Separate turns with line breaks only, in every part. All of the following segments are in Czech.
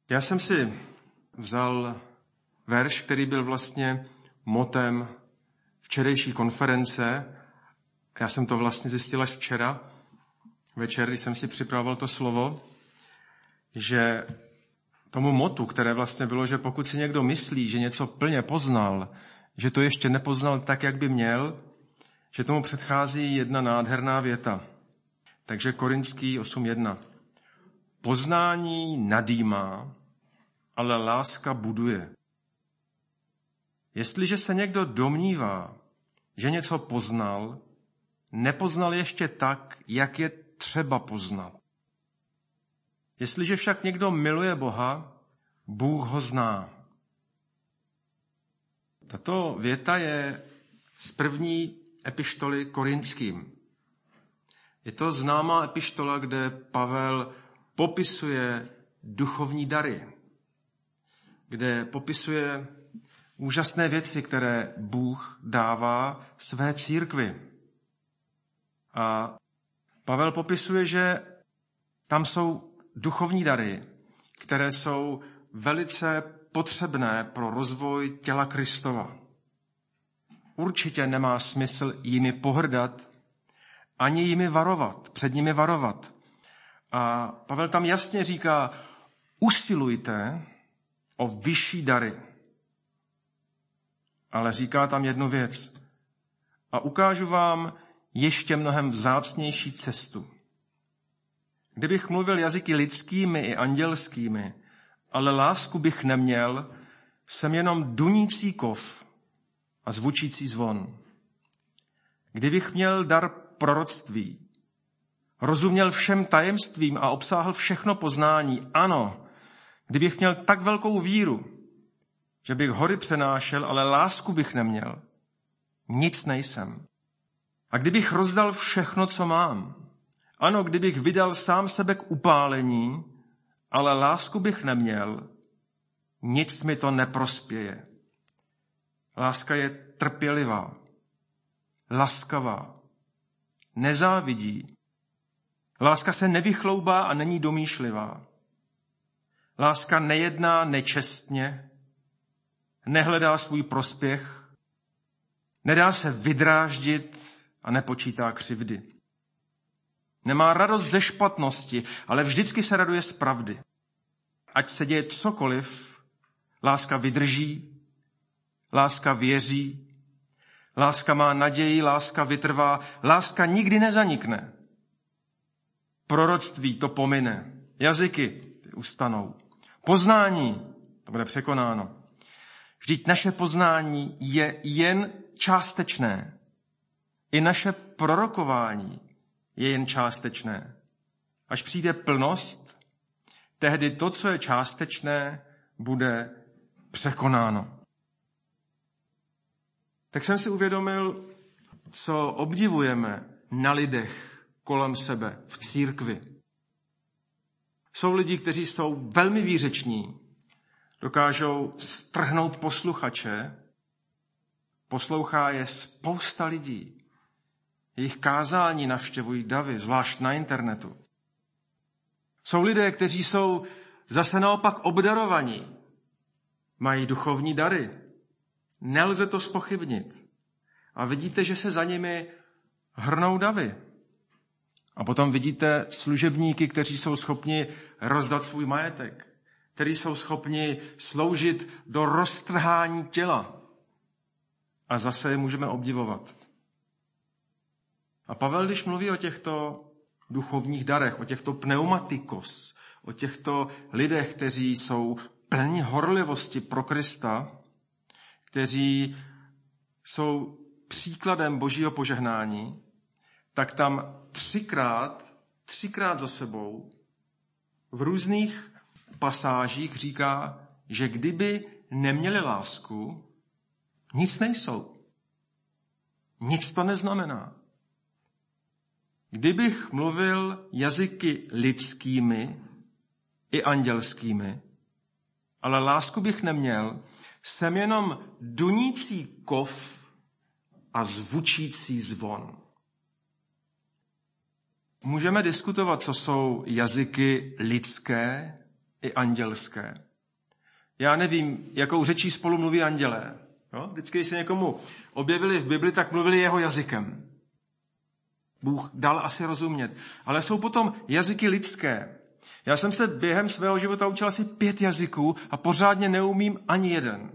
Já jsem si vzal verš, který byl vlastně motem včerejší konference. Já jsem to vlastně zjistil až včera večer, když jsem si připravoval to slovo, že tomu motu, které vlastně bylo, že pokud si někdo myslí, že něco plně poznal, že to ještě nepoznal tak, jak by měl, že tomu předchází jedna nádherná věta. Takže Korinský 8.1. Poznání nadýmá, ale láska buduje. Jestliže se někdo domnívá, že něco poznal, nepoznal ještě tak, jak je třeba poznat. Jestliže však někdo miluje Boha, Bůh ho zná. Tato věta je z první epištoly Korinským. Je to známá epištola, kde Pavel popisuje duchovní dary, kde popisuje úžasné věci, které Bůh dává své církvi. A Pavel popisuje, že tam jsou duchovní dary, které jsou velice potřebné pro rozvoj těla Kristova. Určitě nemá smysl jimi pohrdat, ani jimi varovat, před nimi varovat. A Pavel tam jasně říká, usilujte o vyšší dary. Ale říká tam jednu věc. A ukážu vám ještě mnohem vzácnější cestu. Kdybych mluvil jazyky lidskými i andělskými, ale lásku bych neměl, jsem jenom dunící kov a zvučící zvon. Kdybych měl dar proroctví, rozuměl všem tajemstvím a obsáhl všechno poznání, ano, kdybych měl tak velkou víru, že bych hory přenášel, ale lásku bych neměl, nic nejsem. A kdybych rozdal všechno, co mám, ano, kdybych vydal sám sebe k upálení, ale lásku bych neměl, nic mi to neprospěje. Láska je trpělivá, laskavá, nezávidí. Láska se nevychloubá a není domýšlivá. Láska nejedná nečestně, nehledá svůj prospěch, nedá se vydráždit a nepočítá křivdy. Nemá radost ze špatnosti, ale vždycky se raduje z pravdy. Ať se děje cokoliv, láska vydrží, láska věří, láska má naději, láska vytrvá, láska nikdy nezanikne. Proroctví to pomine, jazyky ustanou, poznání to bude překonáno. Vždyť naše poznání je jen částečné. I naše prorokování je jen částečné. Až přijde plnost, tehdy to, co je částečné, bude překonáno. Tak jsem si uvědomil, co obdivujeme na lidech kolem sebe v církvi. Jsou lidi, kteří jsou velmi výřeční, dokážou strhnout posluchače, poslouchá je spousta lidí. Jejich kázání navštěvují davy, zvlášť na internetu. Jsou lidé, kteří jsou zase naopak obdarovaní. Mají duchovní dary. Nelze to zpochybnit. A vidíte, že se za nimi hrnou davy. A potom vidíte služebníky, kteří jsou schopni rozdat svůj majetek, kteří jsou schopni sloužit do roztrhání těla. A zase je můžeme obdivovat. A Pavel, když mluví o těchto duchovních darech, o těchto pneumatikos, o těchto lidech, kteří jsou plní horlivosti pro Krista, kteří jsou příkladem Božího požehnání, tak tam třikrát za sebou v různých pasážích říká, že kdyby neměli lásku, nic nejsou. Nic to neznamená. Kdybych mluvil jazyky lidskými i andělskými, ale lásku bych neměl, jsem jenom dunící kov a zvučící zvon. Můžeme diskutovat, co jsou jazyky lidské i andělské. Já nevím, jakou řečí spolu mluví andělé. No? Vždycky, když se někomu objevili v Bibli, tak mluvili jeho jazykem. Bůh dal asi rozumět. Ale jsou potom jazyky lidské. Já jsem se během svého života učil asi 5 jazyků a pořádně neumím ani jeden.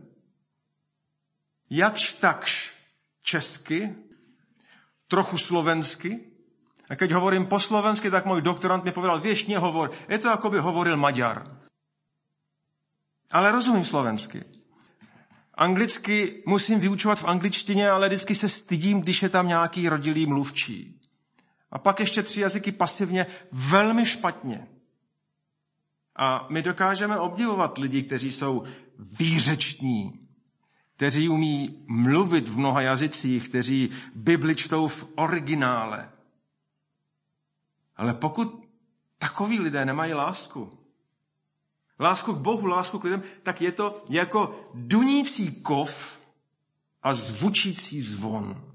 Jakž takž česky, trochu slovensky. A když hovorím po slovensky, tak můj doktorant mi povedal, vieš, nehovor, je to jako by hovoril Maďar. Ale rozumím slovensky. Anglicky musím vyučovat v angličtině, ale vždycky se stydím, když je tam nějaký rodilý mluvčí. A pak ještě 3 jazyky pasivně velmi špatně. A my dokážeme obdivovat lidi, kteří jsou výřeční, kteří umí mluvit v mnoha jazycích, kteří Bibli čtou v originále. Ale pokud takoví lidé nemají lásku k Bohu, lásku k lidem, tak je to jako dunící kov a zvučící zvon.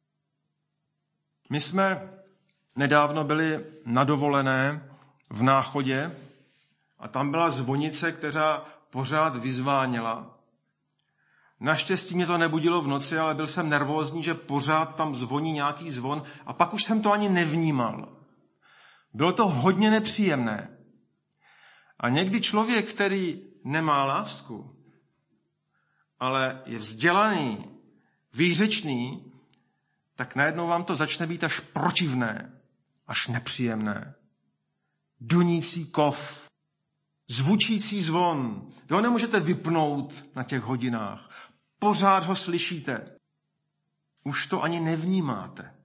My jsme nedávno byli na dovolené v Náchodě a tam byla zvonice, která pořád vyzváněla. Naštěstí mě to nebudilo v noci, ale byl jsem nervózní, že pořád tam zvoní nějaký zvon a pak už jsem to ani nevnímal. Bylo to hodně nepříjemné. A někdy člověk, který nemá lásku, ale je vzdělaný, výřečný, tak najednou vám to začne být až protivné, až nepříjemné. Dunící kov, zvučící zvon. Vy ho nemůžete vypnout na těch hodinách. Pořád ho slyšíte. Už to ani nevnímáte.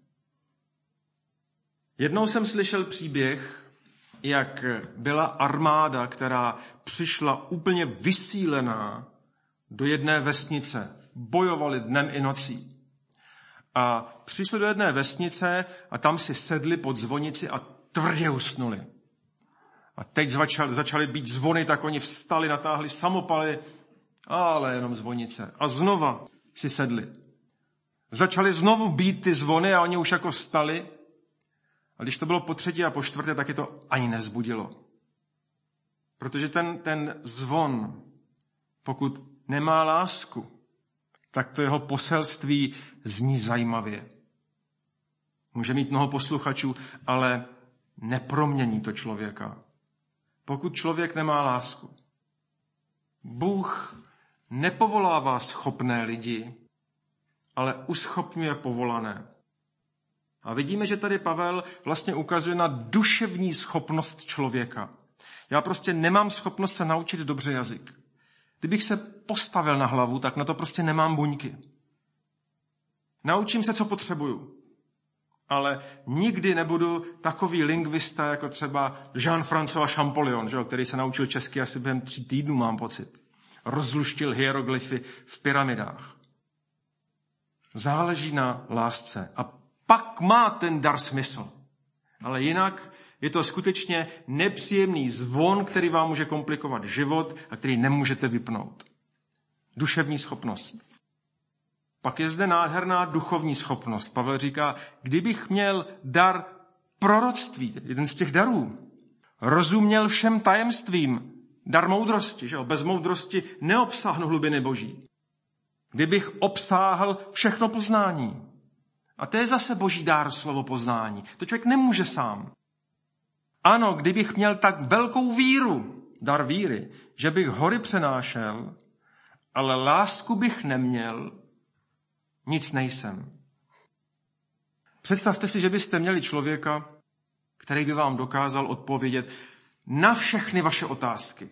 Jednou jsem slyšel příběh, jak byla armáda, která přišla úplně vysílená do jedné vesnice. Bojovali dnem i nocí. A přišli do jedné vesnice a tam si sedli pod zvonici a tvrdě usnuli. A teď začaly být zvony, tak oni vstali, natáhli samopaly, ale jenom zvonice. A znova si sedli. Začaly znovu být ty zvony a oni už jako vstali. A když to bylo po 3. a po 4., tak je to ani nevzbudilo. Protože ten zvon, pokud nemá lásku, tak to jeho poselství zní zajímavě. Může mít mnoho posluchačů, ale nepromění to člověka. Pokud člověk nemá lásku. Bůh nepovolává schopné lidi, ale uschopňuje povolané. A vidíme, že tady Pavel vlastně ukazuje na duševní schopnost člověka. Já prostě nemám schopnost se naučit dobře jazyk. Kdybych se postavil na hlavu, tak na to prostě nemám buňky. Naučím se, co potřebuju. Ale nikdy nebudu takový lingvista, jako třeba Jean-François Champollion, který se naučil česky asi během 3 týdnů, mám pocit. Rozluštil hieroglyfy v pyramidách. Záleží na lásce. A pak má ten dar smysl. Ale jinak je to skutečně nepříjemný zvon, který vám může komplikovat život a který nemůžete vypnout. Duševní schopnost. Pak je zde nádherná duchovní schopnost. Pavel říká, kdybych měl dar proroctví, jeden z těch darů, rozuměl všem tajemstvím, dar moudrosti, že jo? Bez moudrosti neobsáhnu hlubiny Boží. Kdybych obsáhl všechno poznání. A to je zase Boží dár, slovo poznání. To člověk nemůže sám. Ano, kdybych měl tak velkou víru, dar víry, že bych hory přenášel, ale lásku bych neměl, nic nejsem. Představte si, že byste měli člověka, který by vám dokázal odpovědět na všechny vaše otázky.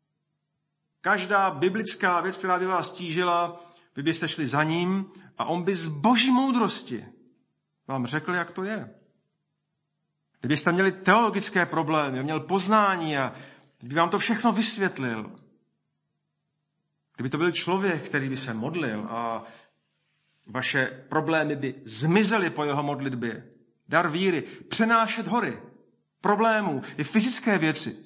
Každá biblická věc, která by vás tížila, vy byste šli za ním a on by z Boží moudrosti vám řekl, jak to je. Kdybyste měli teologické problémy, měl poznání a kdyby vám to všechno vysvětlil. Kdyby to byl člověk, který by se modlil a vaše problémy by zmizely po jeho modlitbě. Dar víry, přenášet hory, problémů, i fyzické věci.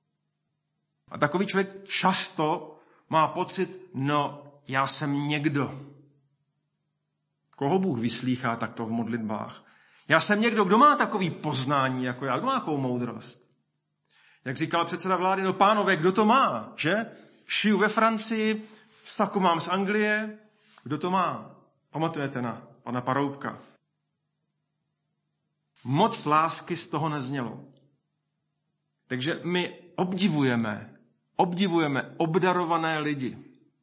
A takový člověk často má pocit, já jsem někdo. Koho Bůh vyslýchá takto v modlitbách? Já jsem někdo, kdo má takový poznání jako já, kdo má takovou moudrost. Jak říkal předseda vlády, no pánové, kdo to má, že? Šiju ve Francii, saku mám z Anglie, kdo to má? Pamatujete na pana Paroubka? Moc lásky z toho neznělo. Takže my obdivujeme obdarované lidi.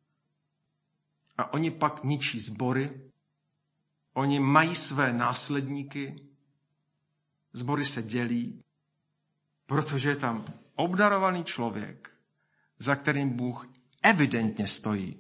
A oni pak ničí sbory, oni mají své následníky, sbory se dělí, protože je tam obdarovaný člověk, za kterým Bůh evidentně stojí.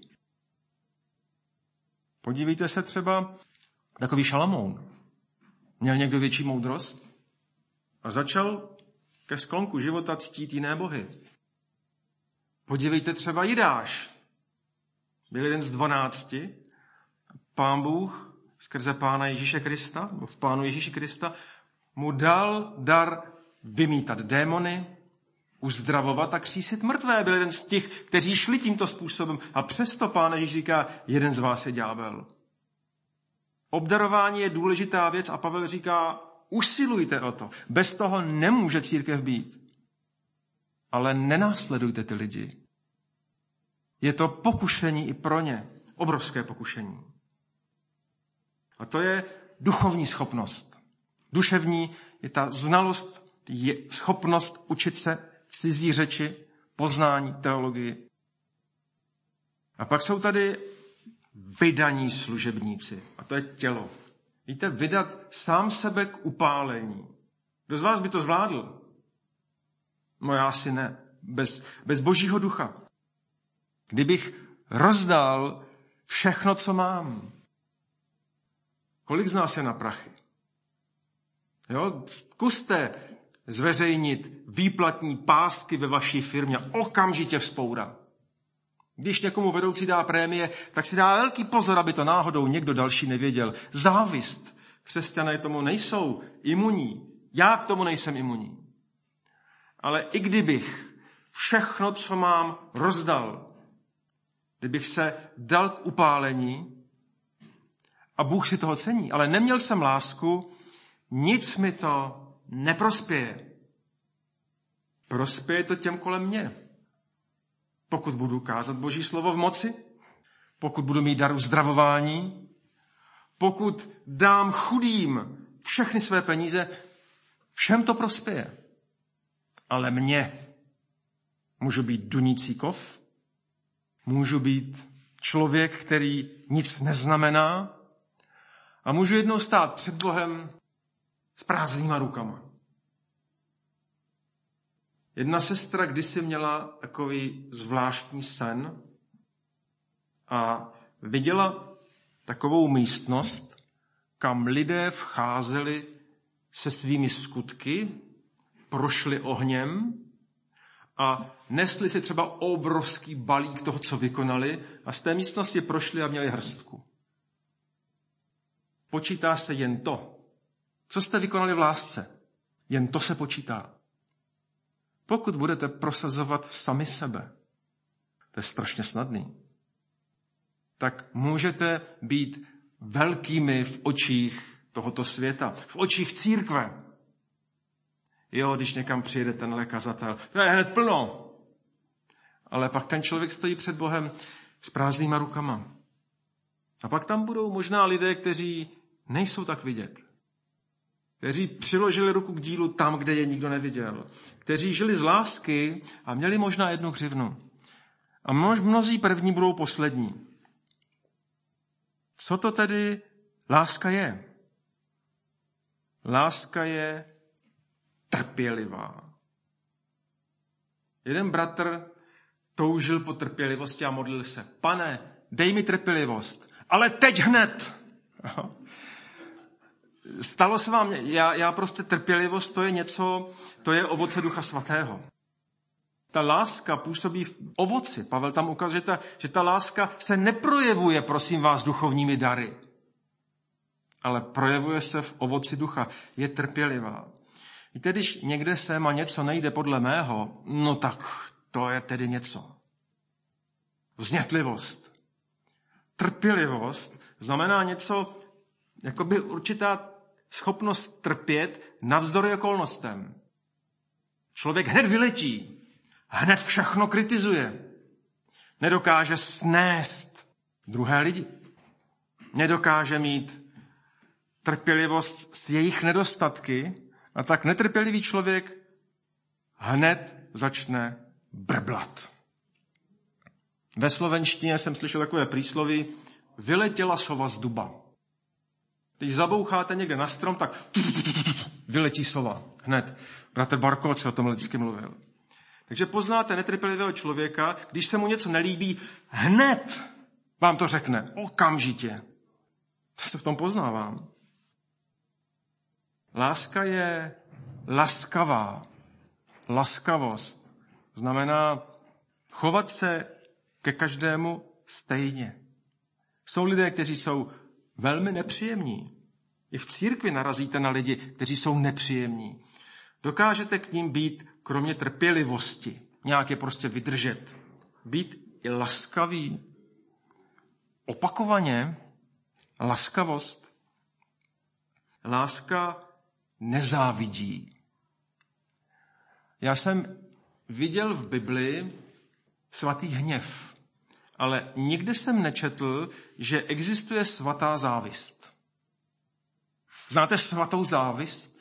Podívejte se třeba, takový Šalamoun. Měl někdo větší moudrost? A začal ke sklonku života ctít jiné bohy. Podívejte třeba Jidáš. Byl jeden z 12. Pán Bůh skrze Pána Ježíše Krista, nebo v Pánu Ježíši Krista, mu dal dar vymítat démony, uzdravovat a křísit mrtvé. Byl jeden z těch, kteří šli tímto způsobem. A přesto Pán Ježíš říká, jeden z vás je ďábel. Obdarování je důležitá věc a Pavel říká, usilujte o to. Bez toho nemůže církev být. Ale nenásledujte ty lidi. Je to pokušení i pro ně. Obrovské pokušení. A to je duchovní schopnost. Duševní je ta znalost, je schopnost učit se cizí řeči, poznání, teologii. A pak jsou tady vydaní služebníci. A to je tělo. Víte, vydat sám sebe k upálení. Kdo z vás by to zvládl? No já asi ne. Bez Božího ducha. Kdybych rozdal všechno, co mám. Kolik z nás je na prachy? Jo, zkuste zveřejnit výplatní pásky ve vaší firmě. Okamžitě vzpoura. Když někomu vedoucí dá prémie, tak si dá velký pozor, aby to náhodou někdo další nevěděl. Závist. Křesťané tomu nejsou imunní. Já k tomu nejsem imunní. Ale i kdybych všechno, co mám, rozdal, kdybych se dal k upálení, a Bůh si toho cení, ale neměl jsem lásku, nic mi to neprospěje. Prospěje to těm kolem mě. Pokud budu kázat Boží slovo v moci, pokud budu mít dar uzdravování, pokud dám chudým všechny své peníze, všem to prospěje. Ale mně můžu být dunící kov, můžu být člověk, který nic neznamená a můžu jednou stát před Bohem s prázdnýma rukama. Jedna sestra kdysi měla takový zvláštní sen a viděla takovou místnost, kam lidé vcházeli se svými skutky, prošli ohněm a nesli si třeba obrovský balík toho, co vykonali a z té místnosti prošli a měli hrstku. Počítá se jen to, co jste vykonali v lásce. Jen to se počítá. Pokud budete prosazovat sami sebe, to je strašně snadný, tak můžete být velkými v očích tohoto světa, v očích církve. Jo, když někam přijede tenhle kazatel, to je hned plno. Ale pak ten člověk stojí před Bohem s prázdnýma rukama. A pak tam budou možná lidé, kteří nejsou tak vidět. Kteří přiložili ruku k dílu tam, kde je nikdo neviděl. Kteří žili z lásky a měli možná 1 hřivnu. A mnozí první budou poslední. Co to tedy láska je? Láska je trpělivá. Jeden bratr toužil po trpělivosti a modlil se. Pane, dej mi trpělivost, ale teď hned. Stalo se vám, já prostě trpělivost, to je něco, to je ovoce Ducha Svatého. Ta láska působí v ovoci. Pavel tam ukazuje, že ta láska se neprojevuje, prosím vás, duchovními dary, ale projevuje se v ovoci ducha. Je trpělivá. Víte, když někde sem a něco nejde podle mého, no tak to je tedy něco. Vznětlivost. Trpělivost znamená něco, jakoby určitá schopnost trpět navzdory okolnostem. Člověk hned vyletí, hned všechno kritizuje. Nedokáže snést druhé lidi. Nedokáže mít trpělivost s jejich nedostatky a tak netrpělivý člověk hned začne brblat. Ve slovenštině jsem slyšel takové přísloví: vyletěla sova z duba. Když zaboucháte někde na strom, tak vyletí sova. Hned. Bratr Barkoc o tom vždycky mluvil. Takže poznáte netrpělivého člověka, když se mu něco nelíbí, hned vám to řekne. Okamžitě. To se v tom poznávám. Láska je laskavá. Laskavost znamená chovat se ke každému stejně. Jsou lidé, kteří jsou velmi nepříjemní. I v církvi narazíte na lidi, kteří jsou nepříjemní. Dokážete k ním být, kromě trpělivosti, nějak je prostě vydržet. Být i laskavý. Opakovaně laskavost. Láska nezávidí. Já jsem viděl v Bibli svatý hněv, ale nikdy jsem nečetl, že existuje svatá závist. Znáte svatou závist?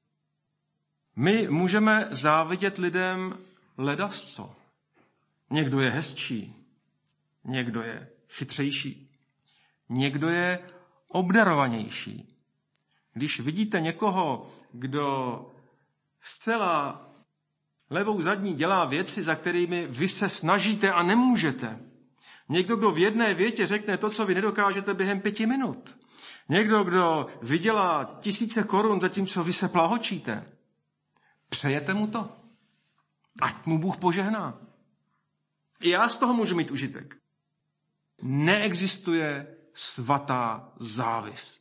My můžeme závidět lidem ledasco. Někdo je hezčí, někdo je chytřejší, někdo je obdarovanější. Když vidíte někoho, kdo zcela levou zadní dělá věci, za kterými vy se snažíte a nemůžete. Někdo, kdo v jedné větě řekne to, co vy nedokážete během 5 minut. Někdo, kdo vydělá 1000 korun, zatímco vy se plahočíte. Přejete mu to? Ať mu Bůh požehná. I já z toho můžu mít užitek. Neexistuje svatá závist.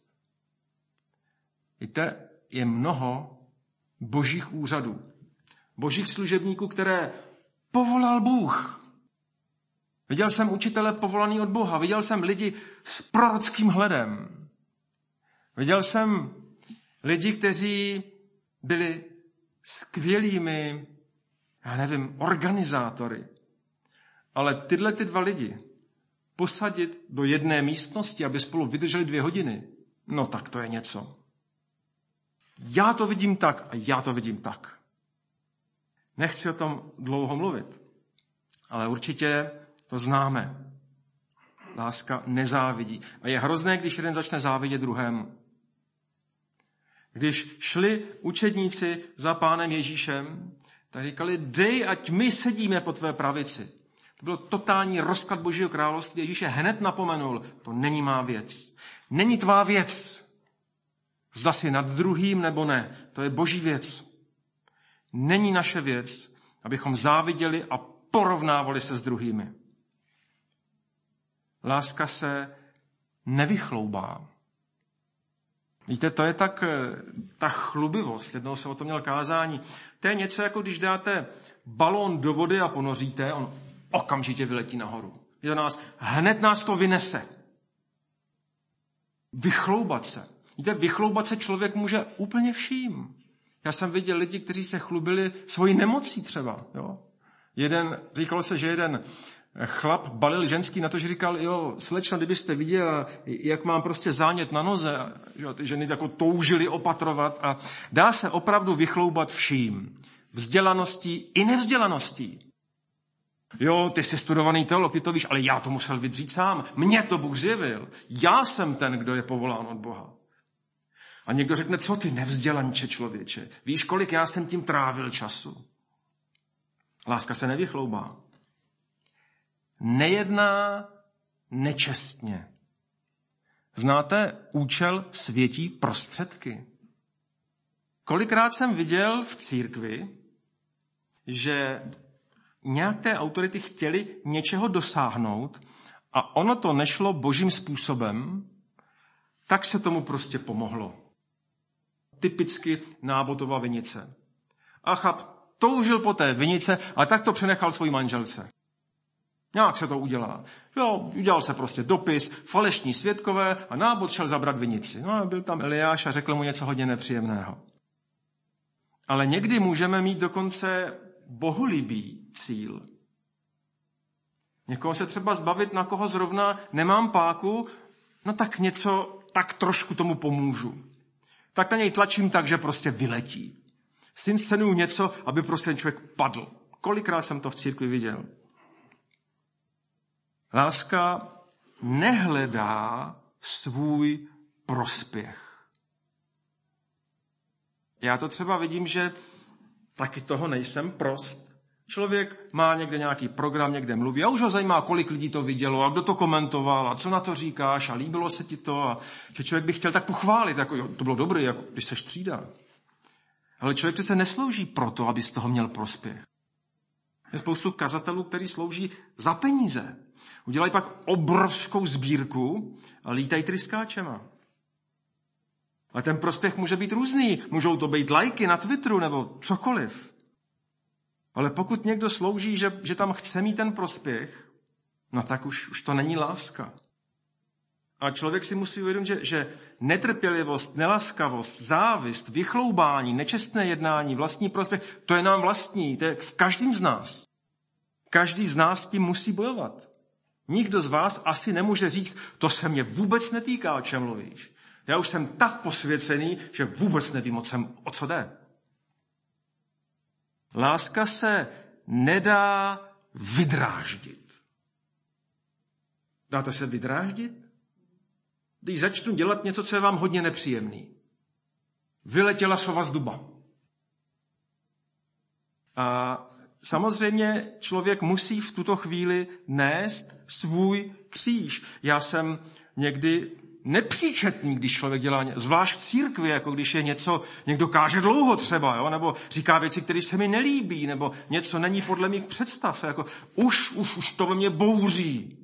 Víte, je mnoho božích úřadů, božích služebníků, které povolal Bůh. Viděl jsem učitele povolaný od Boha, viděl jsem lidi s prorockým hledem. Viděl jsem lidi, kteří byli skvělými, organizátory. Ale tyhle 2 lidi posadit do jedné místnosti, aby spolu vydrželi 2 hodiny, no tak to je něco. Já to vidím tak a já to vidím tak. Nechci o tom dlouho mluvit, ale určitě to známe. Láska nezávidí. A je hrozné, když jeden začne závidět druhému. Když šli učedníci za Pánem Ježíšem, tak říkali, dej, ať my sedíme po tvé pravici. To byl totální rozklad Božího království. Ježíš hned napomenul, to není má věc. Není tvá věc. Zda si nad druhým nebo ne. To je Boží věc. Není naše věc, abychom záviděli a porovnávali se s druhými. Láska se nevychloubá. Víte, to je tak ta chlubivost. Jednou jsem o tom měl kázání. To je něco, jako když dáte balón do vody a ponoříte, on okamžitě vyletí nahoru. Hned nás to vynese. Vychloubat se. Víte, vychloubat se člověk může úplně vším. Já jsem viděl lidi, kteří se chlubili svojí nemocí třeba. Jo? Říkalo se, že jeden chlap balil ženský na to, že říkal, jo, slečno, kdybyste viděla, jak mám prostě zánět na noze, že ty ženy jako toužily opatrovat a dá se opravdu vychloubat vším. Vzdělaností i nevzdělaností. Jo, ty jsi studovaný teolog, ty to víš, ale já to musel vydřít sám. Mně to Bůh zjevil. Já jsem ten, kdo je povolán od Boha. A někdo řekne, co ty nevzdělanče člověče? Víš, kolik já jsem tím trávil času? Láska se nevychloubá. Nejedná nečestně. Znáte, účel světí prostředky. Kolikrát jsem viděl v církvi, že nějaké autority chtěli něčeho dosáhnout a ono to nešlo božím způsobem, tak se tomu prostě pomohlo. Typicky Nábotova vinice. Achab toužil po té vinice a tak to přenechal svojí manželce. Nějak se to udělá. Jo, udělal se prostě dopis, falešní svědkové a Nábot šel zabrat vinici. No a byl tam Eliáš a řekl mu něco hodně nepříjemného. Ale někdy můžeme mít dokonce bohulibý cíl. Někoho se třeba zbavit, na koho zrovna nemám páku, no tak něco, tak trošku tomu pomůžu. Tak na něj tlačím tak, že prostě vyletí. Zinscenuju něco, aby prostě ten člověk padl. Kolikrát jsem to v církvi viděl. Láska nehledá svůj prospěch. Já to třeba vidím, že taky toho nejsem prost. Člověk má někde nějaký program, někde mluví a už ho zajímá, kolik lidí to vidělo a kdo to komentoval a co na to říkáš a líbilo se ti to a že člověk by chtěl tak pochválit, jako jo, to bylo dobré, jako když seš třída. Ale člověk přece neslouží proto, aby z toho měl prospěch. Je spoustu kazatelů, kteří slouží za peníze. Udělají pak obrovskou sbírku a lítají tryskáčema. Ale ten prospěch může být různý. Můžou to být lajky na Twitteru nebo cokoliv. Ale pokud někdo slouží, že tam chce mít ten prospěch, no tak už to není láska. A člověk si musí uvědomit, že netrpělivost, nelaskavost, závist, vychloubání, nečestné jednání, vlastní prospěch, to je nám vlastní, to je v každém z nás. Každý z nás s tím musí bojovat. Nikdo z vás asi nemůže říct, to se mě vůbec netýká, o čem mluvíš. Já už jsem tak posvěcený, že vůbec nevím, o co jde. Láska se nedá vydráždit. Dáte se vydráždit? Když začnu dělat něco, co je vám hodně nepříjemný. Vyletěla sova z duba. A samozřejmě člověk musí v tuto chvíli nést svůj kříž. Já jsem někdy nepříčetný, když člověk dělá, zvlášť v církvi, jako když je něco, někdo káže dlouho třeba, jo? Nebo říká věci, které se mi nelíbí, nebo něco není podle mých představ, jako už to ve mně bouří.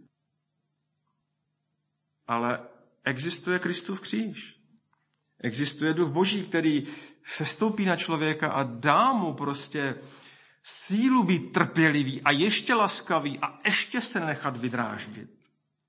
Ale existuje Kristův kříž. Existuje Duch Boží, který sestoupí na člověka a dá mu prostě sílu být trpělivý a ještě laskavý a ještě se nechat vydráždit.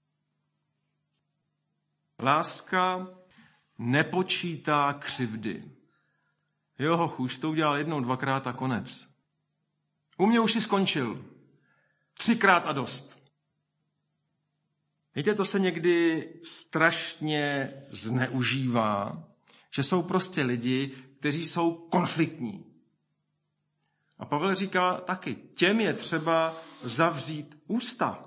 Láska nepočítá křivdy. Jo, už to udělal jednou, dvakrát a konec. U mě už si skončil. 3krát a dost. Víte, to se někdy strašně zneužívá, že jsou prostě lidi, kteří jsou konfliktní. A Pavel říká taky, těm je třeba zavřít ústa.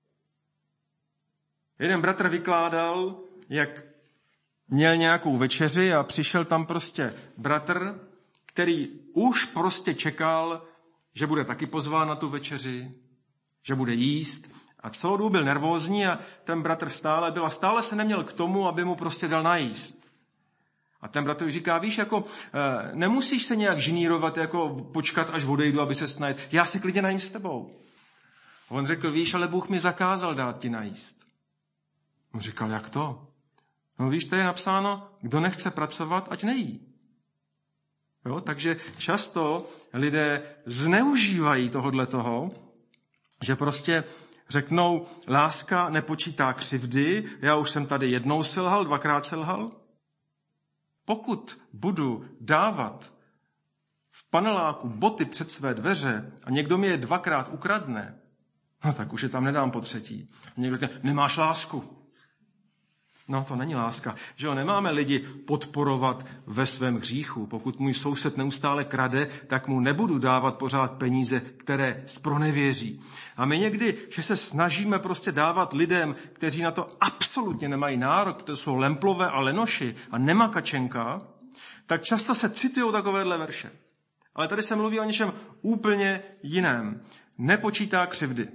Jeden bratr vykládal, jak měl nějakou večeři a přišel tam prostě bratr, který už prostě čekal, že bude taky pozván na tu večeři, že bude jíst. A celou dobu byl nervózní a ten bratr stále se neměl k tomu, aby mu prostě dal najíst. A ten bratr říká, víš, jako nemusíš se nějak žinírovat, jako počkat, až odejdu, aby se najet. Já se klidně najím s tebou. A on řekl, víš, ale Bůh mi zakázal dát ti najíst. On říkal, jak to? No víš, to je napsáno, kdo nechce pracovat, ať nejí. Jo, takže často lidé zneužívají tohodletoho, že prostě řeknou, láska nepočítá křivdy, já už jsem tady jednou selhal, 2krát selhal. Pokud budu dávat v paneláku boty před své dveře a někdo mi je 2krát ukradne, no tak už je tam nedám po třetí. A někdo říká, nemáš lásku. No, to není láska. Že jo, nemáme lidi podporovat ve svém hříchu. Pokud můj soused neustále krade, tak mu nebudu dávat pořád peníze, které zpronevěří. A my někdy, že se snažíme prostě dávat lidem, kteří na to absolutně nemají nárok, to jsou lemplové a lenoši a nemakačenka, tak často se citují takovéhle verše. Ale tady se mluví o něčem úplně jiném. Nepočítá křivdy.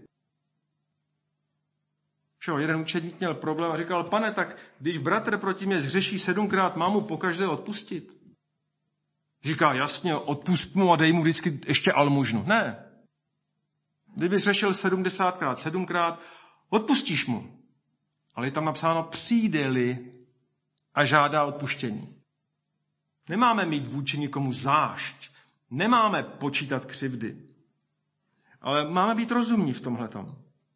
Jeden učedník měl problém a říkal, pane, tak když bratr proti mě zřeší 7krát, mám mu pokaždé odpustit? Říká, jasně, odpust mu a dej mu vždycky ještě almužnu. Ne. Kdyby zřešil 70krát, 7krát, odpustíš mu. Ale je tam napsáno, přijde-li a žádá odpuštění. Nemáme mít vůči nikomu zášť. Nemáme počítat křivdy. Ale máme být rozumní v tomhletom.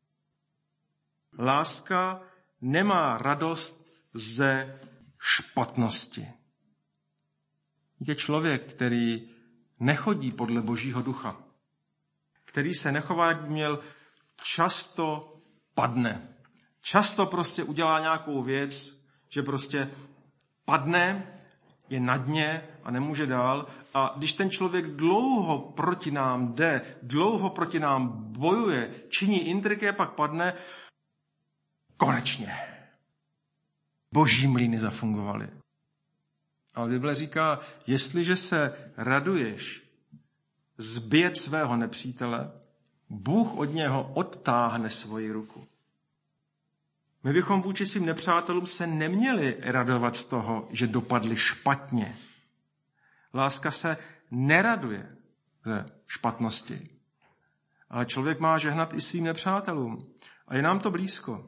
Láska nemá radost ze špatnosti. Je člověk, který nechodí podle Božího ducha, který se nechová, jak by měl, často padne. Často prostě udělá nějakou věc, že prostě padne, je na dně a nemůže dál. A když ten člověk dlouho proti nám jde, dlouho proti nám bojuje, činí intriky a pak padne, konečně. Boží mlýny zafungovaly. Ale Bible říká, jestliže se raduješ z běd svého nepřítele, Bůh od něho odtáhne svoji ruku. My bychom vůči svým nepřátelům se neměli radovat z toho, že dopadli špatně. Láska se neraduje ze špatnosti. Ale člověk má žehnat i svým nepřátelům. A je nám to blízko.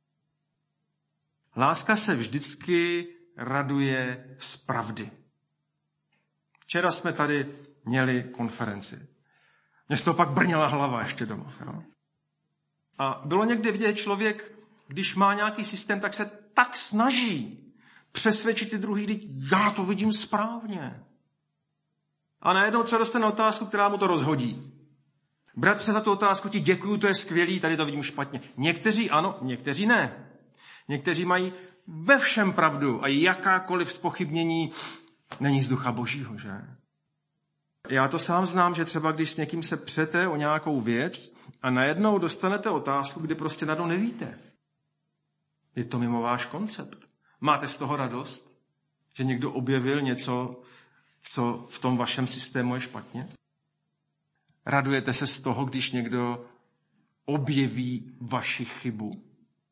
Láska se vždycky raduje z pravdy. Včera jsme tady měli konferenci. Mně z toho pak brněla hlava ještě doma. Jo? A bylo někde vidět, člověk, když má nějaký systém, tak se tak snaží přesvědčit ty druhý, že já to vidím správně. A najednou třeba dostane otázku, která mu to rozhodí. Bratře, za tu otázku ti děkuju, to je skvělý, tady to vidím špatně. Někteří ano, někteří ne. Někteří mají ve všem pravdu a jakákoliv zpochybnění není z ducha Božího, že? Já to sám znám, že třeba když s někým se přete o nějakou věc a najednou dostanete otázku, kdy prostě najednou nevíte. Je to mimo váš koncept. Máte z toho radost, že někdo objevil něco, co v tom vašem systému je špatně? Radujete se z toho, když někdo objeví vaši chybu?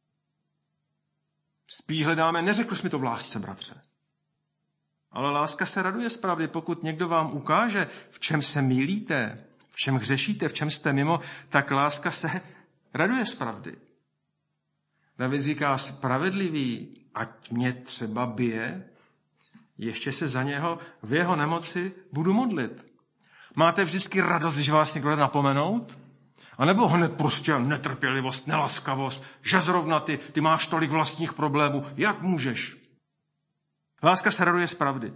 Spíš hledáme, neřekl jsi mi to v lásce, bratře. Ale láska se raduje z pravdy, pokud někdo vám ukáže, v čem se mýlíte, v čem hřešíte, v čem jste mimo, tak láska se raduje z pravdy. David říká, spravedlivý, ať mě třeba bije, ještě se za něho v jeho nemoci budu modlit. Máte vždycky radost, když vás někdo jde napomenout? A nebo hned prostě netrpělivost, nelaskavost, že zrovna ty máš tolik vlastních problémů, jak můžeš? Láska se raduje z pravdy.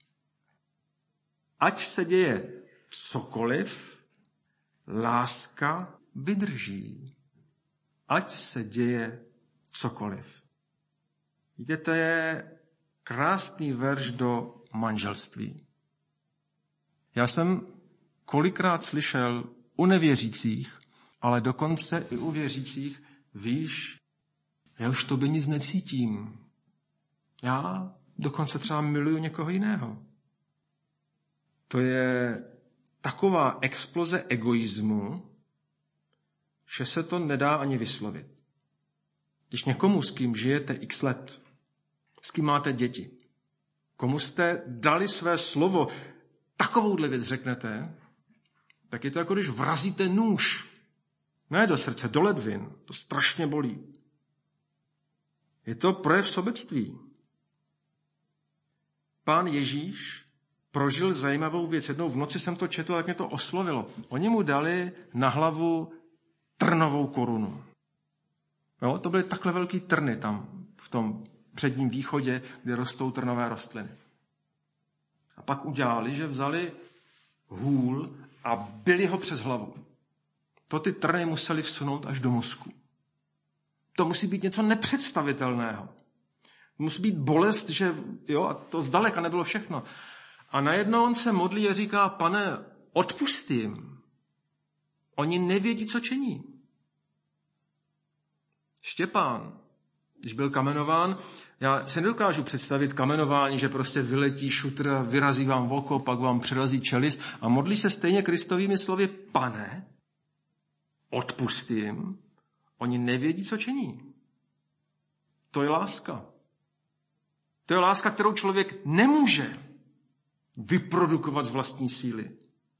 Ať se děje cokoliv, láska vydrží. Ať se děje cokoliv. Víte, to je krásný verš do manželství. Já jsem kolikrát slyšel u nevěřících, ale dokonce i u věřících, víš, já už tobě nic necítím. Já dokonce třeba miluju někoho jiného. To je taková exploze egoismu, že se to nedá ani vyslovit. Když někomu, s kým žijete x let, s kým máte děti, komu jste dali své slovo, takovouhle věc řeknete, tak je to jako když vrazíte nůž. Ne do srdce, do ledvin. To strašně bolí. Je to projev sobectví. Pán Ježíš prožil zajímavou věc. Jednou v noci jsem to četl, jak mě to oslovilo. Oni mu dali na hlavu trnovou korunu. Jo, to byly takhle velký trny tam v tom předním východě, kde rostou trnové rostliny. A pak udělali, že vzali hůl a bili ho přes hlavu. To ty trny museli vsunout až do mozku. To musí být něco nepředstavitelného. Musí být bolest, že jo, a to zdaleka nebylo všechno. A najednou on se modlí a říká, Pane, odpusť jim. Oni nevědí, co činí. Štěpán, když byl kamenován, já se nedokážu představit kamenování, že prostě vyletí šutr a vyrazí vám v oko, pak vám přerazí čelist a modlí se stejně Kristovými slovy, Pane, odpusť jim, oni nevědí, co činí. To je láska. To je láska, kterou člověk nemůže vyprodukovat z vlastní síly.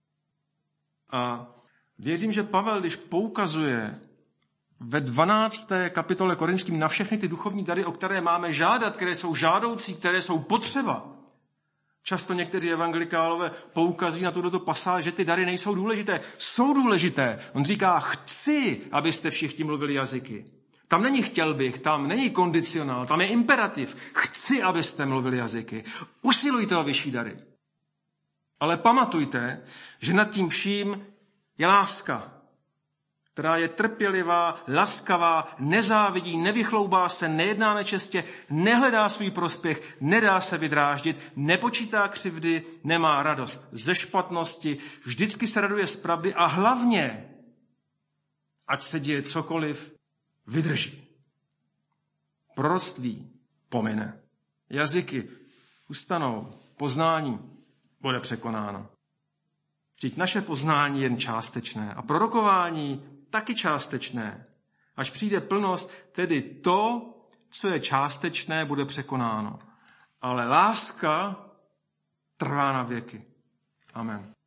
A věřím, že Pavel, když poukazuje ve 12. kapitole Korinským na všechny ty duchovní dary, o které máme žádat, které jsou žádoucí, které jsou potřeba. Často někteří evangelikálové poukazují na tuto pasáž, že ty dary nejsou důležité. Jsou důležité. On říká, chci, abyste všichni mluvili jazyky. Tam není chtěl bych, tam není kondicionál, tam je imperativ. Chci, abyste mluvili jazyky. Usilujte o vyšší dary. Ale pamatujte, že nad tím vším je láska, která je trpělivá, laskavá, nezávidí, nevychloubá se, nejedná nečestě, nehledá svůj prospěch, nedá se vydráždit, nepočítá křivdy, nemá radost ze špatnosti, vždycky se raduje z pravdy a hlavně, ať se děje cokoliv, vydrží. Proroctví pomine. Jazyky ustanou, poznání bude překonáno. Vždyť naše poznání je jen částečné a prorokování taky částečné. Až přijde plnost, tedy to, co je částečné, bude překonáno. Ale láska trvá na věky. Amen.